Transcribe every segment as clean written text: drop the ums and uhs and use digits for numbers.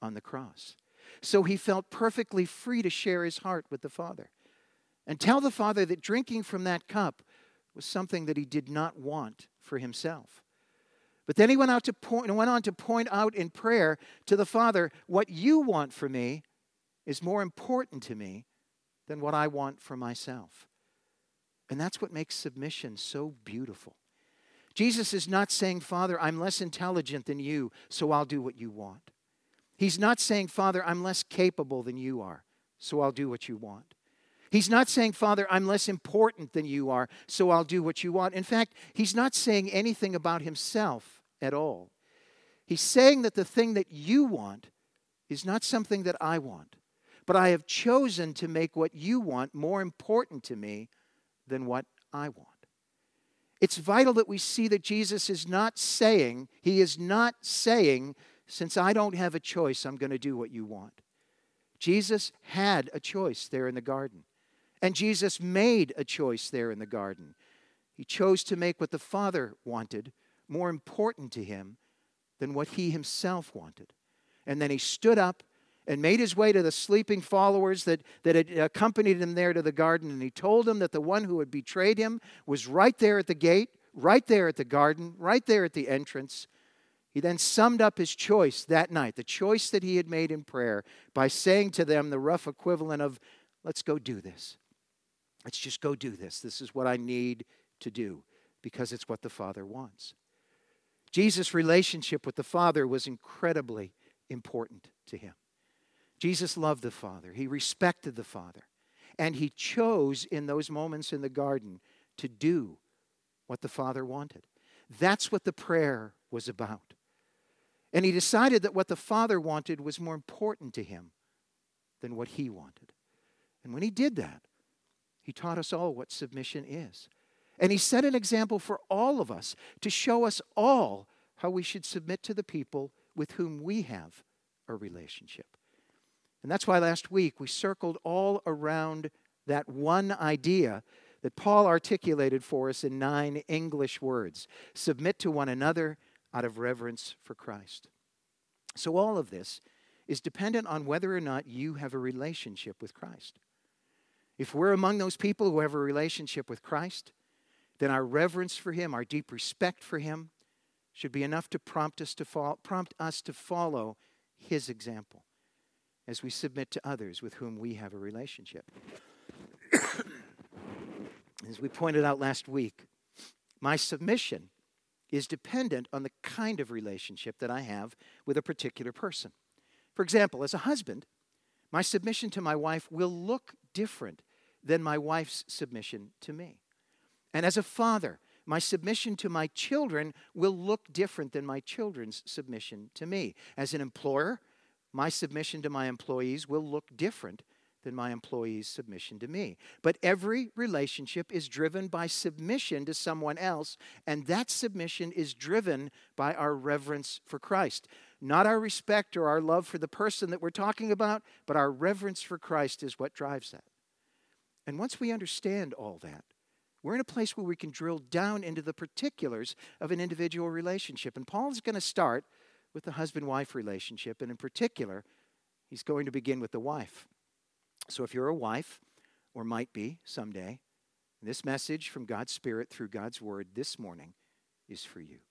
on the cross. So he felt perfectly free to share his heart with the Father and tell the Father that drinking from that cup was something that he did not want for himself. But then he went on to point out in prayer to the Father, what you want for me is more important to me than what I want for myself. And that's what makes submission so beautiful. Jesus is not saying, Father, I'm less intelligent than you, so I'll do what you want. He's not saying, Father, I'm less capable than you are, so I'll do what you want. He's not saying, Father, I'm less important than you are, so I'll do what you want. In fact, he's not saying anything about himself at all. He's saying that the thing that you want is not something that I want, but I have chosen to make what you want more important to me than what I want. It's vital that we see that Jesus is not saying, since I don't have a choice, I'm going to do what you want. Jesus had a choice there in the garden. And Jesus made a choice there in the garden. He chose to make what the Father wanted more important to him than what he himself wanted. And then he stood up and made his way to the sleeping followers that had accompanied him there to the garden. And he told them that the one who had betrayed him was right there at the gate, right there at the garden, right there at the entrance. He then summed up his choice that night, the choice that he had made in prayer, by saying to them the rough equivalent of, let's go do this. Let's just go do this. This is what I need to do because it's what the Father wants. Jesus' relationship with the Father was incredibly important to him. Jesus loved the Father. He respected the Father. And he chose in those moments in the garden to do what the Father wanted. That's what the prayer was about. And he decided that what the Father wanted was more important to him than what he wanted. And when he did that, he taught us all what submission is. And he set an example for all of us to show us all how we should submit to the people with whom we have a relationship. And that's why last week we circled all around that one idea that Paul articulated for us in 9 English words. Submit to one another out of reverence for Christ. So all of this is dependent on whether or not you have a relationship with Christ. If we're among those people who have a relationship with Christ, then our reverence for him, our deep respect for him, should be enough to prompt us to follow his example as we submit to others with whom we have a relationship. As we pointed out last week, my submission is dependent on the kind of relationship that I have with a particular person. For example, as a husband, my submission to my wife will look different than my wife's submission to me. And as a father, my submission to my children will look different than my children's submission to me. As an employer, my submission to my employees will look different than my employees' submission to me. But every relationship is driven by submission to someone else, and that submission is driven by our reverence for Christ. Not our respect or our love for the person that we're talking about, but our reverence for Christ is what drives that. And once we understand all that, we're in a place where we can drill down into the particulars of an individual relationship. And Paul is going to start with the husband-wife relationship, and in particular, he's going to begin with the wife. So if you're a wife, or might be someday, this message from God's Spirit through God's Word this morning is for you.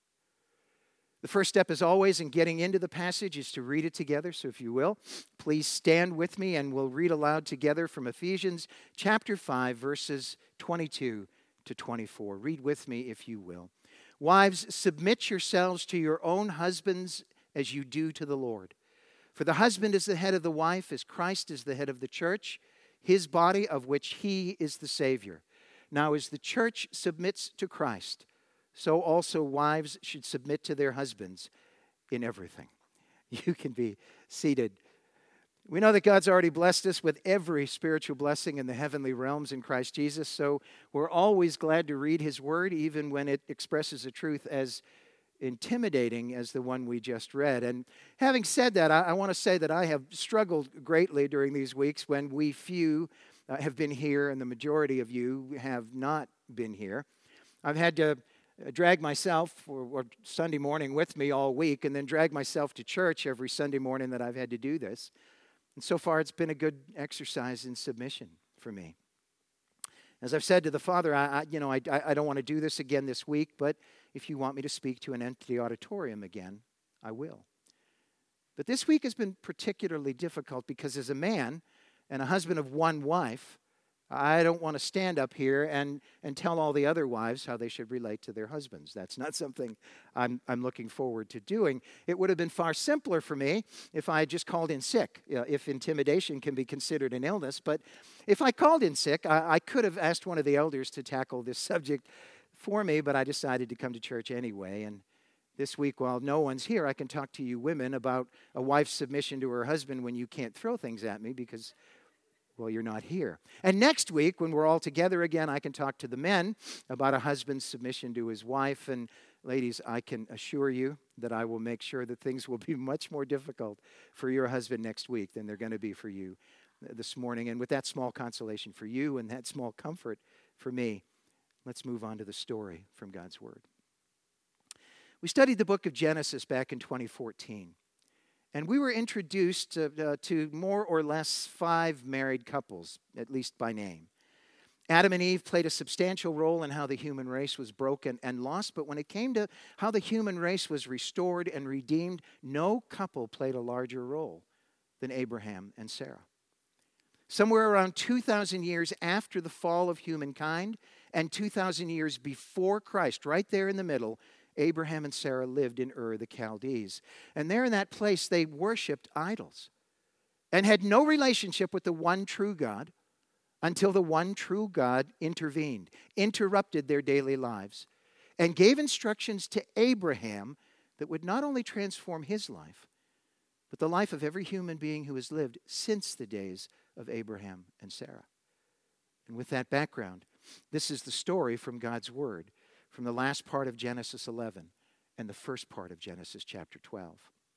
The first step, as always, in getting into the passage is to read it together. So if you will, please stand with me and we'll read aloud together from Ephesians chapter 5, verses 22 to 24. Read with me if you will. Wives, submit yourselves to your own husbands as you do to the Lord. For the husband is the head of the wife, as Christ is the head of the church, his body, of which he is the Savior. Now, as the church submits to Christ, so also wives should submit to their husbands in everything. You can be seated. We know that God's already blessed us with every spiritual blessing in the heavenly realms in Christ Jesus, so we're always glad to read his word, even when it expresses a truth as intimidating as the one we just read. And having said that, I want to say that I have struggled greatly during these weeks when we few have been here and the majority of you have not been here. I've had to drag myself or Sunday morning with me all week and then drag myself to church every Sunday morning that I've had to do this. And so far, it's been a good exercise in submission for me. As I've said to the Father, I don't want to do this again this week, but if you want me to speak to an empty auditorium again, I will. But this week has been particularly difficult because as a man and a husband of one wife, I don't want to stand up here and tell all the other wives how they should relate to their husbands. That's not something I'm looking forward to doing. It would have been far simpler for me if I had just called in sick, if intimidation can be considered an illness. But if I called in sick, I could have asked one of the elders to tackle this subject for me, but I decided to come to church anyway. And this week, while no one's here, I can talk to you women about a wife's submission to her husband when you can't throw things at me because, well, you're not here. And next week, when we're all together again, I can talk to the men about a husband's submission to his wife. And ladies, I can assure you that I will make sure that things will be much more difficult for your husband next week than they're going to be for you this morning. And with that small consolation for you and that small comfort for me, let's move on to the story from God's Word. We studied the book of Genesis back in 2014. And we were introduced to more or less 5 married couples, at least by name. Adam and Eve played a substantial role in how the human race was broken and lost, but when it came to how the human race was restored and redeemed, no couple played a larger role than Abraham and Sarah. Somewhere around 2,000 years after the fall of humankind and 2,000 years before Christ, right there in the middle, Abraham and Sarah lived in Ur the Chaldees. And there in that place, they worshiped idols and had no relationship with the one true God until the one true God intervened, interrupted their daily lives, and gave instructions to Abraham that would not only transform his life, but the life of every human being who has lived since the days of Abraham and Sarah. And with that background, this is the story from God's Word, from the last part of Genesis 11 and the first part of Genesis chapter 12.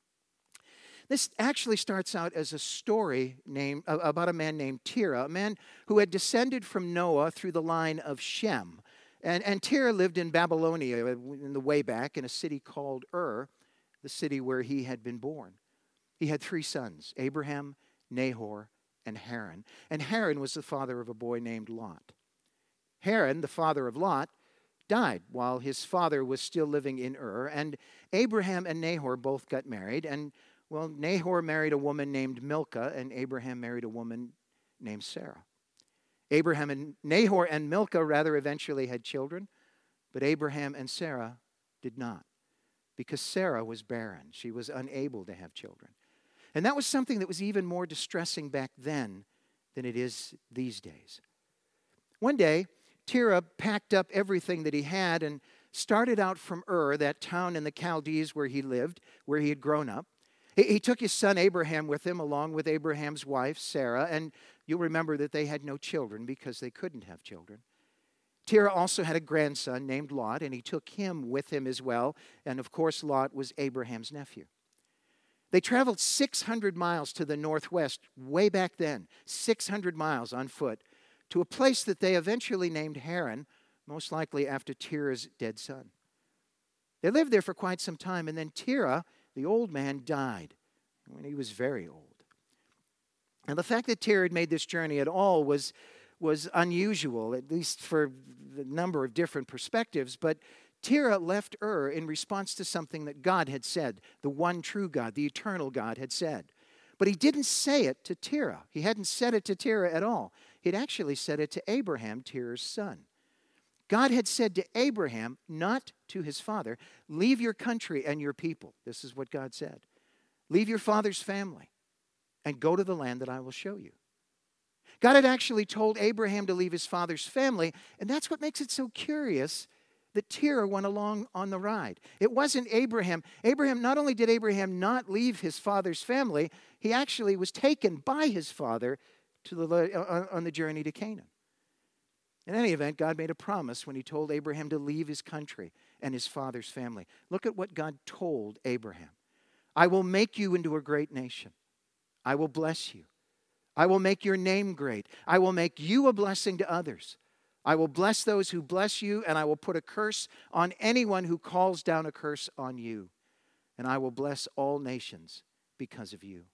This actually starts out as a story about a man named Terah, a man who had descended from Noah through the line of Shem. And Terah lived in Babylonia in the way back in a city called Ur, the city where he had been born. He had 3 sons, Abraham, Nahor, and Haran. And Haran was the father of a boy named Lot. Haran, the father of Lot, died while his father was still living in Ur, and Abraham and Nahor both got married, and, well, Nahor married a woman named Milcah, and Abraham married a woman named Sarah. Nahor and Milcah eventually had children, but Abraham and Sarah did not, because Sarah was barren. She was unable to have children. And that was something that was even more distressing back then than it is these days. One day, Terah packed up everything that he had and started out from Ur, that town in the Chaldees where he lived, where he had grown up. He took his son Abraham with him, along with Abraham's wife, Sarah, and you'll remember that they had no children because they couldn't have children. Terah also had a grandson named Lot, and he took him with him as well, and of course Lot was Abraham's nephew. They traveled 600 miles to the northwest way back then, 600 miles on foot, to a place that they eventually named Haran, most likely after Terah's dead son. They lived there for quite some time, and then Terah, the old man, died when he was very old. And the fact that Terah had made this journey at all was unusual, at least for a number of different perspectives, but Terah left Ur in response to something that God had said, the one true God, the eternal God had said. But he didn't say it to Terah. He hadn't said it to Terah at all. He'd actually said it to Abraham, Terah's son. God had said to Abraham, not to his father, leave your country and your people. This is what God said. Leave your father's family and go to the land that I will show you. God had actually told Abraham to leave his father's family, and that's what makes it so curious that Terah went along on the ride. It wasn't Abraham. Not only did Abraham not leave his father's family, he actually was taken by his father on the journey to Canaan. In any event, God made a promise when he told Abraham to leave his country and his father's family. Look at what God told Abraham. I will make you into a great nation. I will bless you. I will make your name great. I will make you a blessing to others. I will bless those who bless you, and I will put a curse on anyone who calls down a curse on you. And I will bless all nations because of you."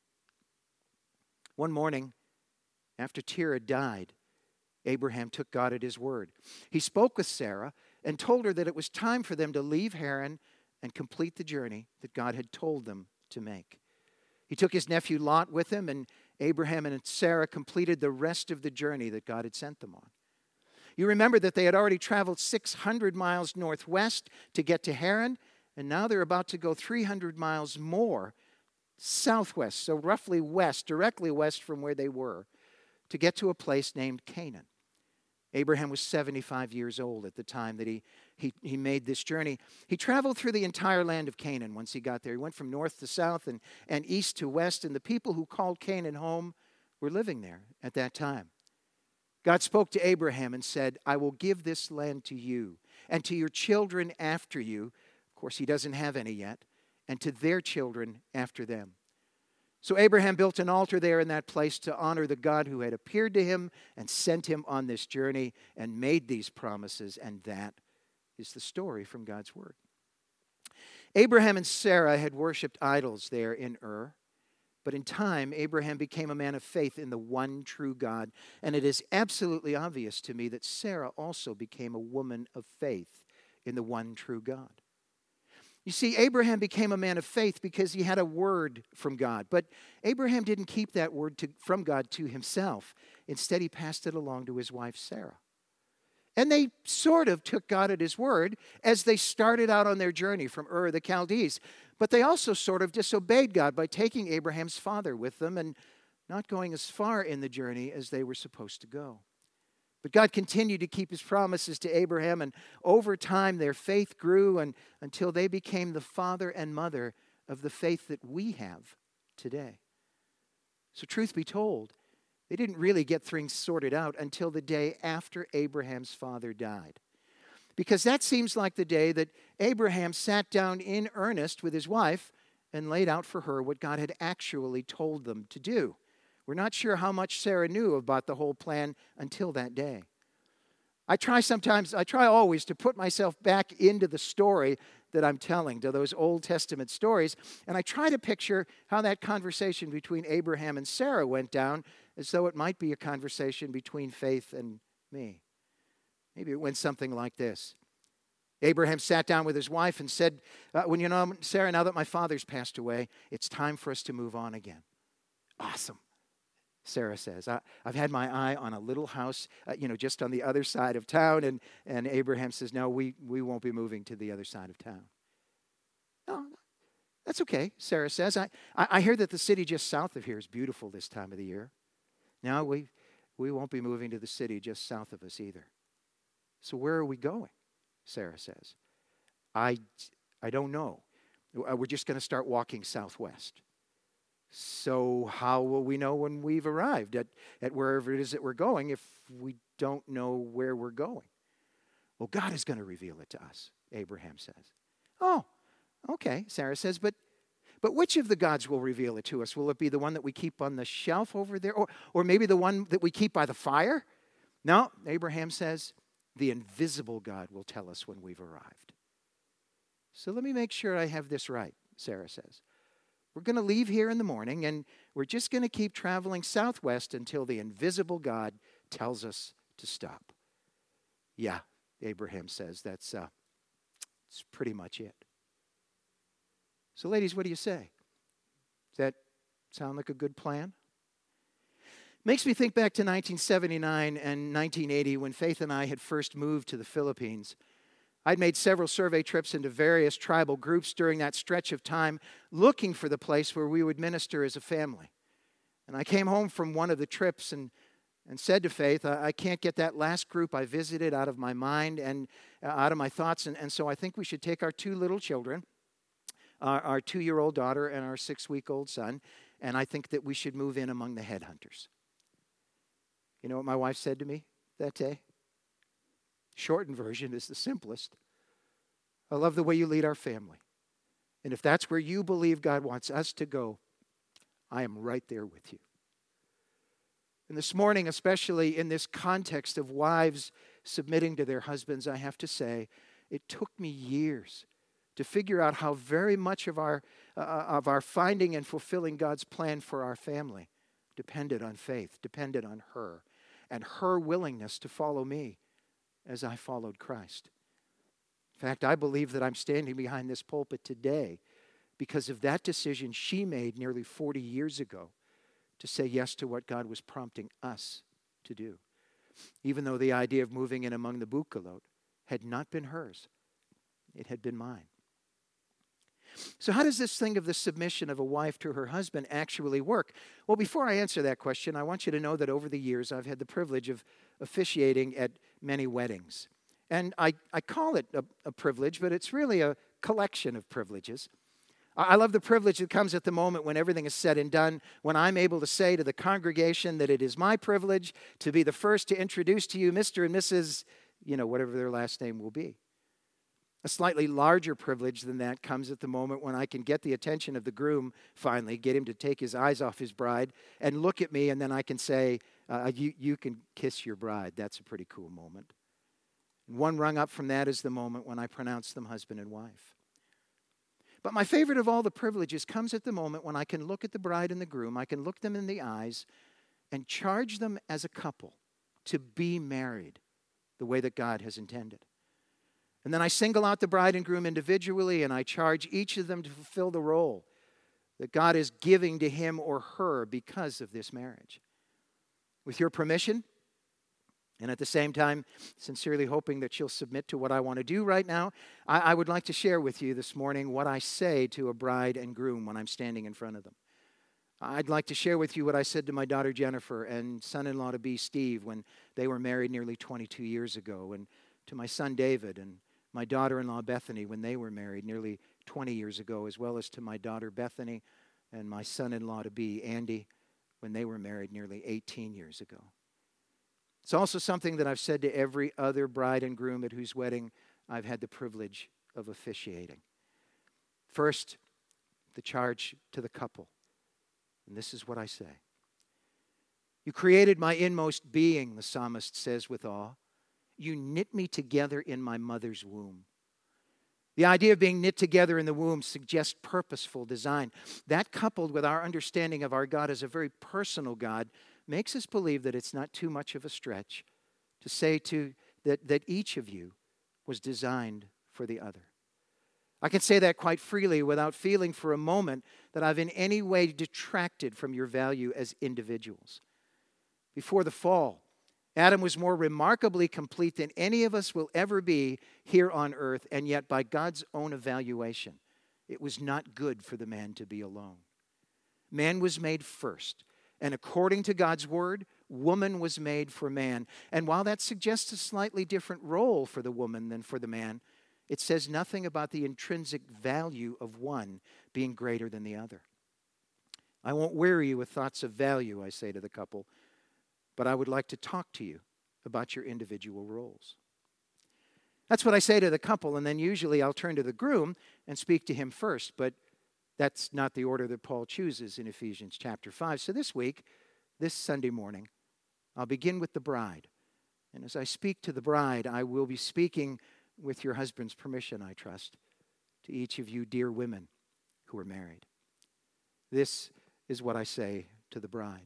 One morning, after Terah died, Abraham took God at his word. He spoke with Sarah and told her that it was time for them to leave Haran and complete the journey that God had told them to make. He took his nephew Lot with him, and Abraham and Sarah completed the rest of the journey that God had sent them on. You remember that they had already traveled 600 miles northwest to get to Haran, and now they're about to go 300 miles more southwest, so roughly west, directly west from where they were, to get to a place named Canaan. Abraham was 75 years old at the time that he made this journey. He traveled through the entire land of Canaan once he got there. He went from north to south and east to west, and the people who called Canaan home were living there at that time. God spoke to Abraham and said, "I will give this land to you and to your children after you." Of course, he doesn't have any yet. "And to their children after them." So Abraham built an altar there in that place to honor the God who had appeared to him and sent him on this journey and made these promises. And that is the story from God's word. Abraham and Sarah had worshipped idols there in Ur. But in time, Abraham became a man of faith in the one true God. And it is absolutely obvious to me that Sarah also became a woman of faith in the one true God. You see, Abraham became a man of faith because he had a word from God. But Abraham didn't keep that word from God to himself. Instead, he passed it along to his wife, Sarah. And they sort of took God at his word as they started out on their journey from Ur of the Chaldees. But they also sort of disobeyed God by taking Abraham's father with them and not going as far in the journey as they were supposed to go. But God continued to keep his promises to Abraham, and over time their faith grew until they became the father and mother of the faith that we have today. So truth be told, they didn't really get things sorted out until the day after Abraham's father died. Because that seems like the day that Abraham sat down in earnest with his wife and laid out for her what God had actually told them to do. We're not sure how much Sarah knew about the whole plan until that day. I try always to put myself back into the story that I'm telling, to those Old Testament stories, and I try to picture how that conversation between Abraham and Sarah went down as though it might be a conversation between Faith and me. Maybe it went something like this. Abraham sat down with his wife and said, Sarah, now that my father's passed away, it's time for us to move on again. Awesome, Sarah says. I've had my eye on a little house, just on the other side of town. And Abraham says, no, we won't be moving to the other side of town. No, that's okay, Sarah says. I hear that the city just south of here is beautiful this time of the year. No, we won't be moving to the city just south of us either. So where are we going? Sarah says. I don't know. We're just going to start walking southwest. So how will we know when we've arrived at wherever it is that we're going if we don't know where we're going? Well, God is going to reveal it to us, Abraham says. Oh, okay, Sarah says, but which of the gods will reveal it to us? Will it be the one that we keep on the shelf over there? Or maybe the one that we keep by the fire? No, Abraham says, the invisible God will tell us when we've arrived. So let me make sure I have this right, Sarah says. We're going to leave here in the morning, and we're just going to keep traveling southwest until the invisible God tells us to stop. Yeah, Abraham says, that's pretty much it. So ladies, what do you say? Does that sound like a good plan? Makes me think back to 1979 and 1980 when Faith and I had first moved to the Philippines. I'd made several survey trips into various tribal groups during that stretch of time, looking for the place where we would minister as a family. And I came home from one of the trips and said to Faith, I can't get that last group I visited out of my mind and out of my thoughts, and so I think we should take our two little children, our 2-year-old daughter and our 6-week-old son, and I think that we should move in among the headhunters. You know what my wife said to me that day? Shortened version is the simplest. I love the way you lead our family. And if that's where you believe God wants us to go, I am right there with you. And this morning, especially in this context of wives submitting to their husbands, I have to say, it took me years to figure out how very much of our finding and fulfilling God's plan for our family depended on faith, depended on her, and her willingness to follow me as I followed Christ. In fact, I believe that I'm standing behind this pulpit today because of that decision she made nearly 40 years ago to say yes to what God was prompting us to do. Even though the idea of moving in among the Bukalot had not been hers, it had been mine. So how does this thing of the submission of a wife to her husband actually work? Well, before I answer that question, I want you to know that over the years I've had the privilege of officiating at many weddings. And I call it a privilege, but it's really a collection of privileges. I love the privilege that comes at the moment when everything is said and done, when I'm able to say to the congregation that it is my privilege to be the first to introduce to you Mr. and Mrs., whatever their last name will be. A slightly larger privilege than that comes at the moment when I can get the attention of the groom, finally, get him to take his eyes off his bride and look at me, and then I can say, you can kiss your bride. That's a pretty cool moment. And one rung up from that is the moment when I pronounce them husband and wife. But my favorite of all the privileges comes at the moment when I can look at the bride and the groom, I can look them in the eyes and charge them as a couple to be married the way that God has intended. And then I single out the bride and groom individually, and I charge each of them to fulfill the role that God is giving to him or her because of this marriage. With your permission, and at the same time, sincerely hoping that you'll submit to what I want to do right now, I would like to share with you this morning what I say to a bride and groom when I'm standing in front of them. I'd like to share with you what I said to my daughter Jennifer and son-in-law-to-be Steve when they were married nearly 22 years ago, and to my son David and my daughter-in-law Bethany when they were married nearly 20 years ago, as well as to my daughter Bethany and my son-in-law-to-be Andy when they were married nearly 18 years ago. It's also something that I've said to every other bride and groom at whose wedding I've had the privilege of officiating. First, the charge to the couple. And this is what I say. You created my inmost being, the psalmist says with awe. You knit me together in my mother's womb. The idea of being knit together in the womb suggests purposeful design. That, coupled with our understanding of our God as a very personal God, makes us believe that it's not too much of a stretch to say that each of you was designed for the other. I can say that quite freely without feeling for a moment that I've in any way detracted from your value as individuals. Before the fall, Adam was more remarkably complete than any of us will ever be here on earth, and yet by God's own evaluation, it was not good for the man to be alone. Man was made first, and according to God's word, woman was made for man. And while that suggests a slightly different role for the woman than for the man, it says nothing about the intrinsic value of one being greater than the other. I won't weary you with thoughts of value, I say to the couple, but I would like to talk to you about your individual roles. That's what I say to the couple, and then usually I'll turn to the groom and speak to him first, but that's not the order that Paul chooses in Ephesians chapter 5. So this week, this Sunday morning, I'll begin with the bride. And as I speak to the bride, I will be speaking with your husband's permission, I trust, to each of you dear women who are married. This is what I say to the bride.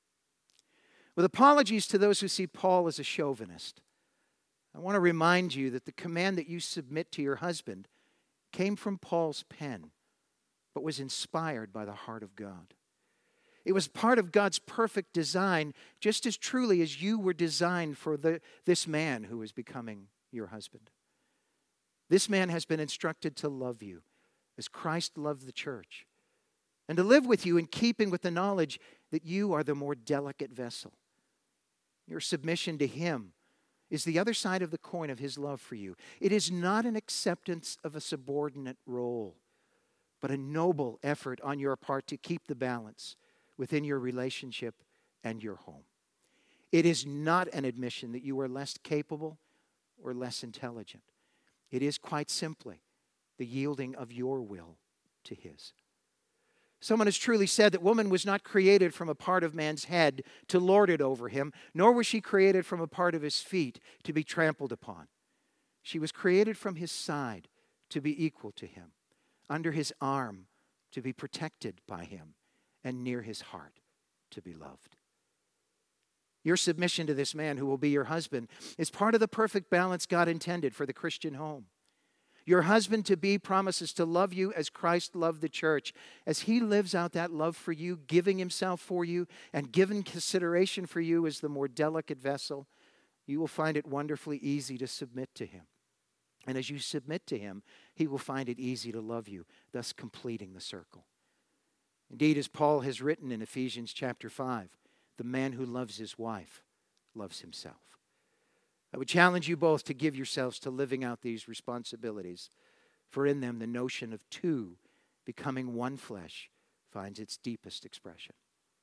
With apologies to those who see Paul as a chauvinist, I want to remind you that the command that you submit to your husband came from Paul's pen, but was inspired by the heart of God. It was part of God's perfect design, just as truly as you were designed for this man who is becoming your husband. This man has been instructed to love you as Christ loved the church, and to live with you in keeping with the knowledge that you are the more delicate vessel. Your submission to him is the other side of the coin of his love for you. It is not an acceptance of a subordinate role, but a noble effort on your part to keep the balance within your relationship and your home. It is not an admission that you are less capable or less intelligent. It is quite simply the yielding of your will to his. Someone has truly said that woman was not created from a part of man's head to lord it over him, nor was she created from a part of his feet to be trampled upon. She was created from his side to be equal to him, under his arm to be protected by him, and near his heart to be loved. Your submission to this man who will be your husband is part of the perfect balance God intended for the Christian home. Your husband-to-be promises to love you as Christ loved the church. As he lives out that love for you, giving himself for you, and given consideration for you as the more delicate vessel, you will find it wonderfully easy to submit to him. And as you submit to him, he will find it easy to love you, thus completing the circle. Indeed, as Paul has written in Ephesians chapter 5, the man who loves his wife loves himself. I would challenge you both to give yourselves to living out these responsibilities, for in them the notion of two becoming one flesh finds its deepest expression.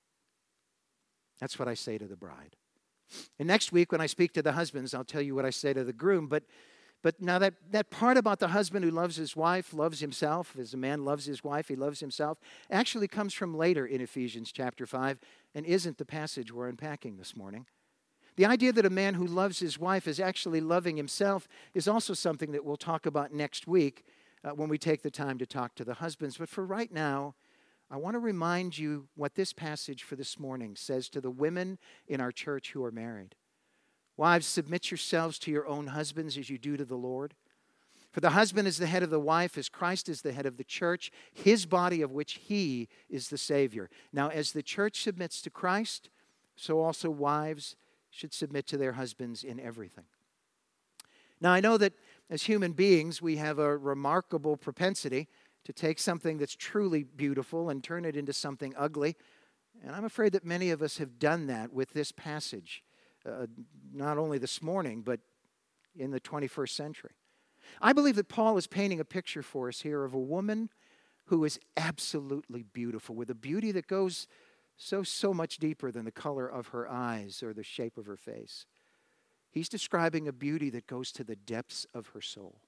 That's what I say to the bride. And next week when I speak to the husbands, I'll tell you what I say to the groom. But now that part about the husband who loves his wife, loves himself, as a man loves his wife, he loves himself, actually comes from later in Ephesians chapter 5 and isn't the passage we're unpacking this morning. The idea that a man who loves his wife is actually loving himself is also something that we'll talk about next week when we take the time to talk to the husbands. But for right now, I want to remind you what this passage for this morning says to the women in our church who are married. Wives, submit yourselves to your own husbands as you do to the Lord. For the husband is the head of the wife, as Christ is the head of the church, his body of which he is the Savior. Now, as the church submits to Christ, so also wives should submit to their husbands in everything. Now, I know that as human beings, we have a remarkable propensity to take something that's truly beautiful and turn it into something ugly. And I'm afraid that many of us have done that with this passage, not only this morning, but in the 21st century. I believe that Paul is painting a picture for us here of a woman who is absolutely beautiful, with a beauty that goes so much deeper than the color of her eyes or the shape of her face. He's describing a beauty that goes to the depths of her soul.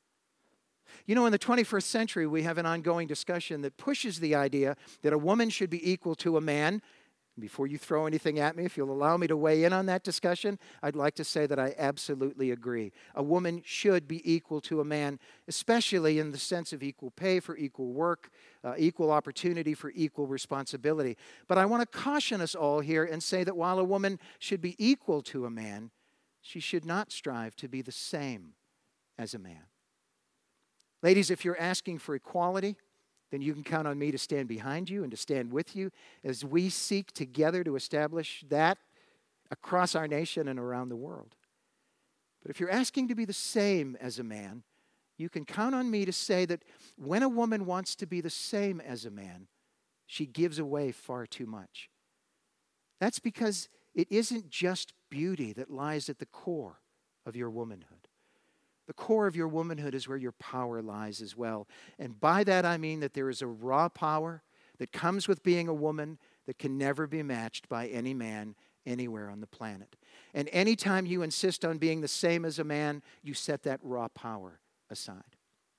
You know, in the 21st century, we have an ongoing discussion that pushes the idea that a woman should be equal to a man. Before you throw anything at me, if you'll allow me to weigh in on that discussion, I'd like to say that I absolutely agree. A woman should be equal to a man, especially in the sense of equal pay for equal work, equal opportunity for equal responsibility. But I want to caution us all here and say that while a woman should be equal to a man, she should not strive to be the same as a man. Ladies, if you're asking for equality, then you can count on me to stand behind you and to stand with you as we seek together to establish that across our nation and around the world. But if you're asking to be the same as a man, you can count on me to say that when a woman wants to be the same as a man, she gives away far too much. That's because it isn't just beauty that lies at the core of your womanhood. The core of your womanhood is where your power lies as well. And by that I mean that there is a raw power that comes with being a woman that can never be matched by any man anywhere on the planet. And anytime you insist on being the same as a man, you set that raw power aside.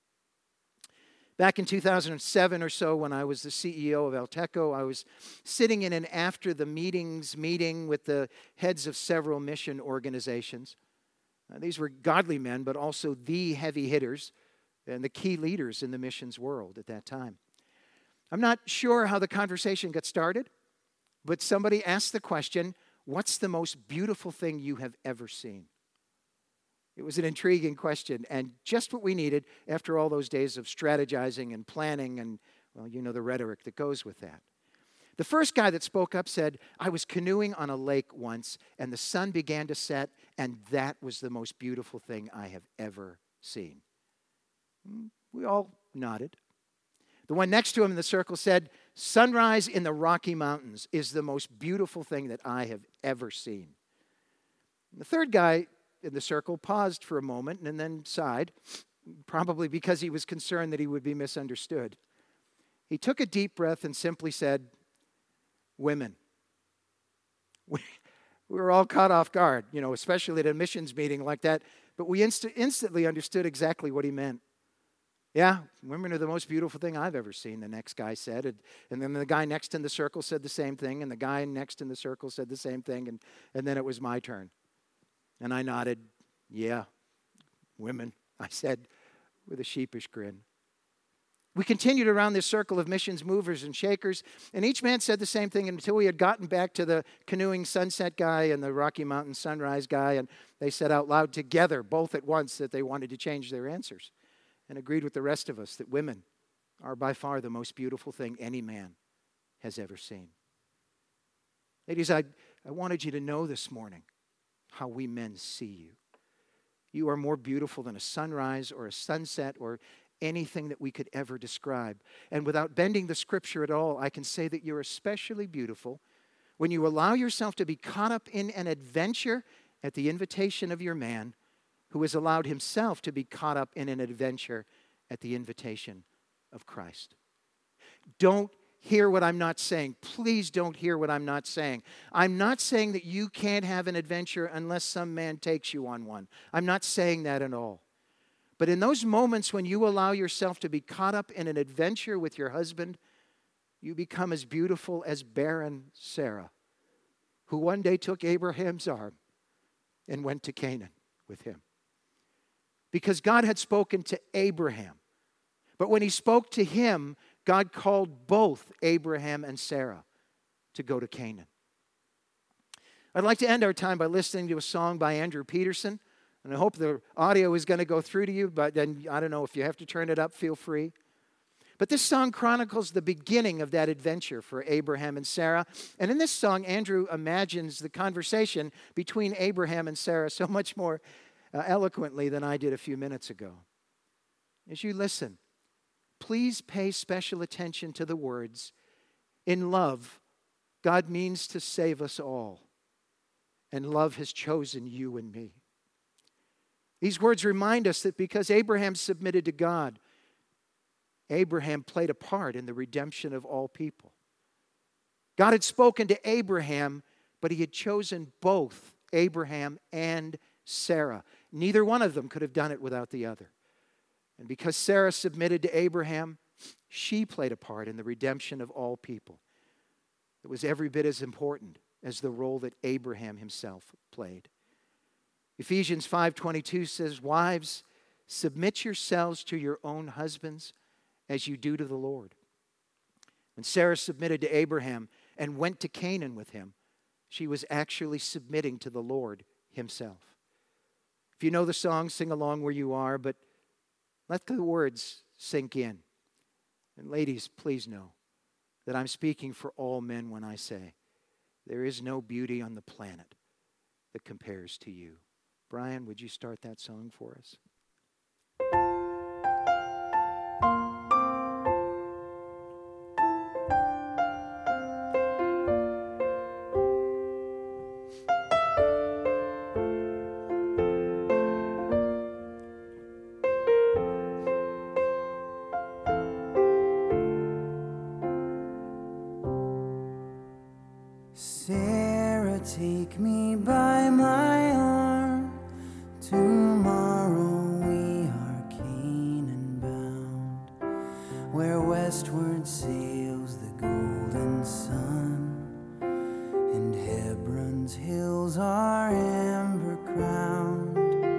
Back in 2007 or so, when I was the CEO of Alteco, I was sitting in an after the meetings meeting with the heads of several mission organizations. These were godly men, but also the heavy hitters and the key leaders in the missions world at that time. I'm not sure how the conversation got started, but somebody asked the question, what's the most beautiful thing you have ever seen? It was an intriguing question and just what we needed after all those days of strategizing and planning and, well, you know the rhetoric that goes with that. The first guy that spoke up said, I was canoeing on a lake once, and the sun began to set, and that was the most beautiful thing I have ever seen. We all nodded. The one next to him in the circle said, sunrise in the Rocky Mountains is the most beautiful thing that I have ever seen. And the third guy in the circle paused for a moment and then sighed, probably because he was concerned that he would be misunderstood. He took a deep breath and simply said, women. We were all caught off guard, especially at a missions meeting like that, but we instantly understood exactly what he meant. Yeah, women are the most beautiful thing I've ever seen, the next guy said. And then the guy next in the circle said the same thing, and the guy next in the circle said the same thing, and then it was my turn. And I nodded, yeah, women, I said with a sheepish grin. We continued around this circle of missions movers and shakers, and each man said the same thing until we had gotten back to the canoeing sunset guy and the Rocky Mountain sunrise guy, and they said out loud together, both at once, that they wanted to change their answers and agreed with the rest of us that women are by far the most beautiful thing any man has ever seen. Ladies, I wanted you to know this morning how we men see you. You are more beautiful than a sunrise or a sunset or anything that we could ever describe. And without bending the scripture at all, I can say that you're especially beautiful when you allow yourself to be caught up in an adventure at the invitation of your man, who has allowed himself to be caught up in an adventure at the invitation of Christ. Don't hear what I'm not saying. Please don't hear what I'm not saying. I'm not saying that you can't have an adventure unless some man takes you on one. I'm not saying that at all. But in those moments when you allow yourself to be caught up in an adventure with your husband, you become as beautiful as barren Sarah, who one day took Abraham's arm and went to Canaan with him. Because God had spoken to Abraham. But when he spoke to him, God called both Abraham and Sarah to go to Canaan. I'd like to end our time by listening to a song by Andrew Peterson. And I hope the audio is going to go through to you, but then I don't know, if you have to turn it up, feel free. But this song chronicles the beginning of that adventure for Abraham and Sarah. And in this song, Andrew imagines the conversation between Abraham and Sarah so much more eloquently than I did a few minutes ago. As you listen, please pay special attention to the words, "In love, God means to save us all, and love has chosen you and me." These words remind us that because Abraham submitted to God, Abraham played a part in the redemption of all people. God had spoken to Abraham, but he had chosen both Abraham and Sarah. Neither one of them could have done it without the other. And because Sarah submitted to Abraham, she played a part in the redemption of all people. It was every bit as important as the role that Abraham himself played. Ephesians 5:22 says, "Wives, submit yourselves to your own husbands as you do to the Lord." When Sarah submitted to Abraham and went to Canaan with him, she was actually submitting to the Lord himself. If you know the song, sing along where you are, but let the words sink in. And ladies, please know that I'm speaking for all men when I say there is no beauty on the planet that compares to you. Brian, would you start that song for us? Sarah, take me by my arm. Tomorrow we are Canaan bound, where westward sails the golden sun, and Hebron's hills are amber crowned.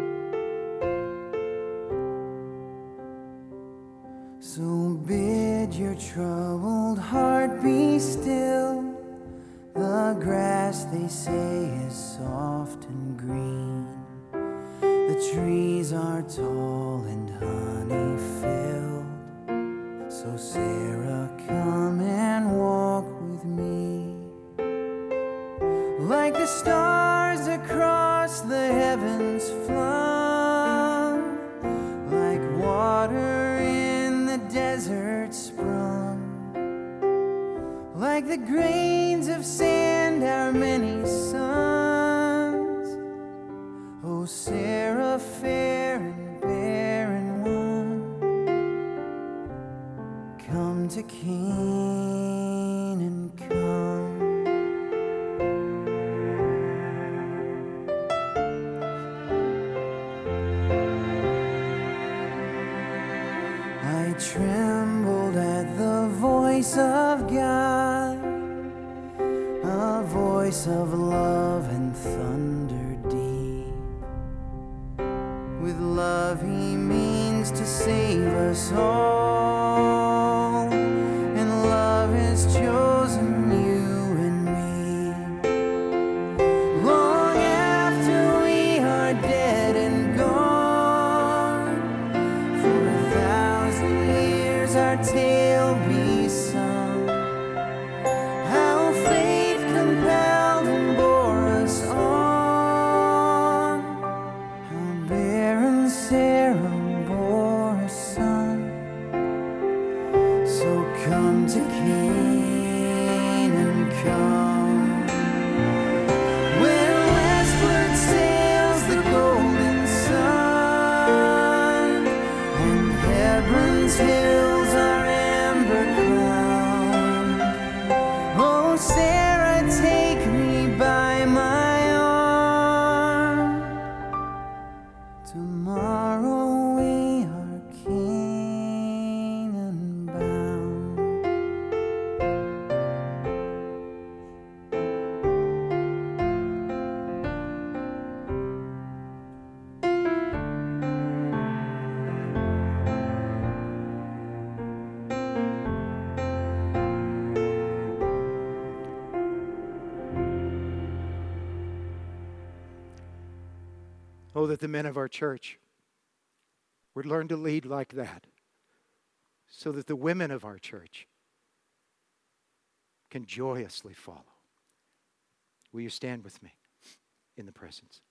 So bid your troubled heart be still. The grass, they say, is soft and green. The trees are tall and honey-filled. So Sarah, come and walk with me. Like the stars across the heavens flung, like water in the desert sprung, like the grains of sand, our many sons. O Sarah, fair and barren one, come to Canaan, come. voice of love and thunder deep. With love he means to save us all, and love has chosen you and me. Long after we are dead and gone, for 1,000 years our tale be sung, how faith compelled and bore us on, how barren Sarah bore a son. So come to Canaan, come, where westward sails the golden sun, and Hebron's hills are amber crowned. Oh, Sarah, take me by my arm. Tomorrow we are Canaan bound. Oh, that the men of our church would learn to lead like that, so that the women of our church can joyously follow. Will you stand with me in the presence?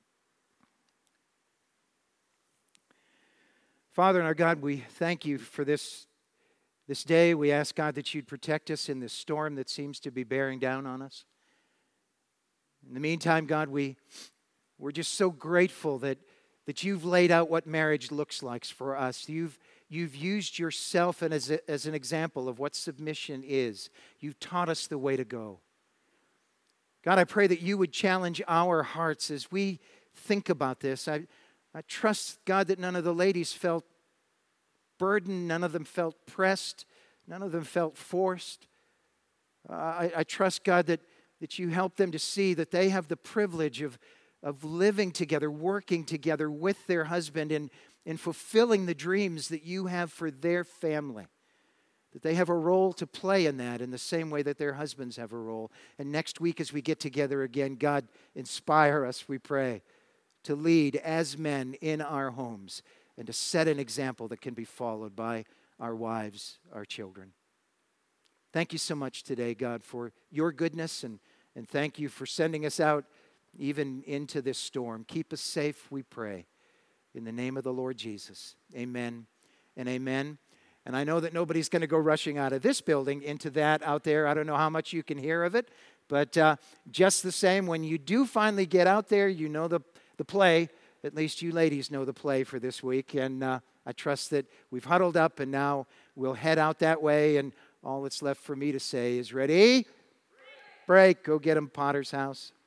Father and our God, we thank you for this day. We ask, God, that you'd protect us in this storm that seems to be bearing down on us. In the meantime, God, we're just so grateful that you've laid out what marriage looks like for us. You've used yourself as an example of what submission is. You've taught us the way to go. God, I pray that you would challenge our hearts as we think about this. I trust, God, that none of the ladies felt burdened, none of them felt pressed, none of them felt forced. I trust, God, that you help them to see that they have the privilege of living together, working together with their husband in fulfilling the dreams that you have for their family. That they have a role to play in that in the same way that their husbands have a role. And next week as we get together again, God, inspire us, we pray, to lead as men in our homes and to set an example that can be followed by our wives, our children. Thank you so much today, God, for your goodness, and thank you for sending us out even into this storm. Keep us safe, we pray. In the name of the Lord Jesus. Amen and amen. And I know that nobody's going to go rushing out of this building into that out there. I don't know how much you can hear of it. But just the same, when you do finally get out there, you know the play. At least you ladies know the play for this week. And I trust that we've huddled up and now we'll head out that way. And all that's left for me to say is, ready? Break. Go get them, Potter's house.